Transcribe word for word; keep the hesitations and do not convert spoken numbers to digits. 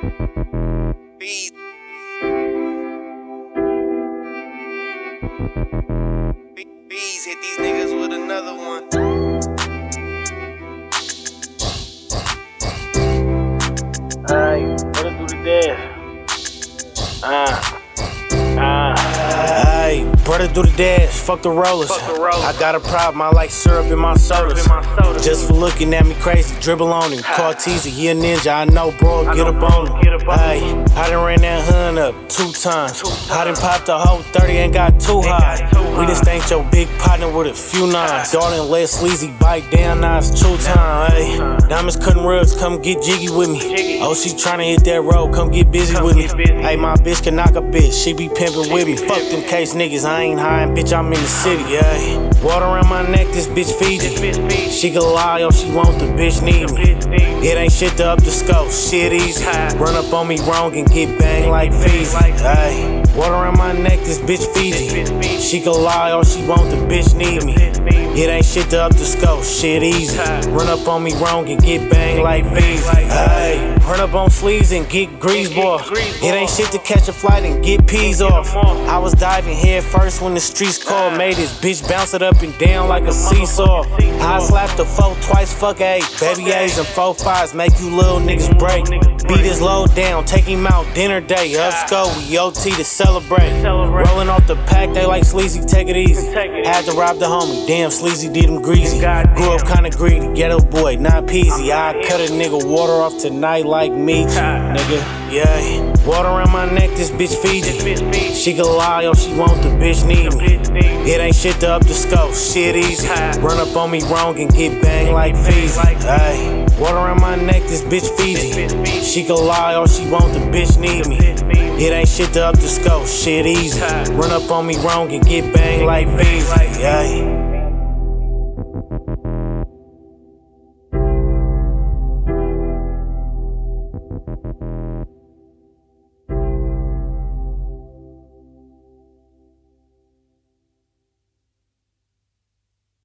Bees. Bees hit these niggas with another one. Ay, what it do to death? Ah, ah. Hey, brother do the dash, fuck the rollers. Fuck the rollers. I got a problem, I like syrup in my sodas. in my sodas. Just for looking at me crazy, dribble on him. Call Teasy, he a ninja, I know, bro, I get know, up bro, on him. get up on Hey, him. I done ran that hun up two times. Two times. I done popped a whole thirty and got too Ain't high. got too We high. just thanked your big partner with a few nines. Darling, let Sleazy bite down, now it's true time. Hey, diamonds cutting rugs, come get jiggy with me. Jiggy. Oh, she tryna hit that road, come get busy Come with me. get busy. Hey, my bitch can knock a bitch, she be pimping with me. be Fuck them case niggas, I ain't high, bitch, I'm in the city, yeah. Water around my neck, this bitch Fiji. This bitch Fiji. She can lie, oh, she want the bitch need me. Bitch need It ain't shit to up the scope, shit easy. Ha. Run up on me wrong and get banged like Get banged Fiji. like Hey, water around my neck, this bitch Fiji. This bitch Fiji. She can lie, oh, she want the bitch need me. Bitch need me. It ain't shit to up the scope, shit easy. Ha. Run up on me wrong and get banged like Get banged Fiji. like Hey, run up on sleeves and get grease get boy. grease, It boy. ain't shit to catch a flight and get peas Get 'em off. off. I was diving head first when the streets called. Made this bitch bounce it up and down like a seesaw. I slapped the four twice, fuck eight. Baby A's and four fives make you little niggas break. Beat his low down, take him out dinner day. Up score, we O T to celebrate. Celebrate. Rolling off the pack, they like Sleazy, take it easy. Take it Had to rob the homie, damn Sleazy did him greasy. Goddamn. Grew up kinda greedy, ghetto boy, not peasy. I cut a nigga water off tonight like me, nigga. Yeah, water around my neck, this bitch Fiji. This bitch Fiji. She can lie, oh, she want the bitch need me. Bitch need me. It ain't shit to up the scope, shit easy. Ha. Run up on me wrong and get banged like Fiji. like Hey, water around my neck, this bitch Fiji. This bitch Fiji. She can lie, oh, she want the bitch need me. Bitch need me. It ain't shit to up the scope, shit easy. Ha. Run up on me wrong and get banged like Fiji. like Yeah.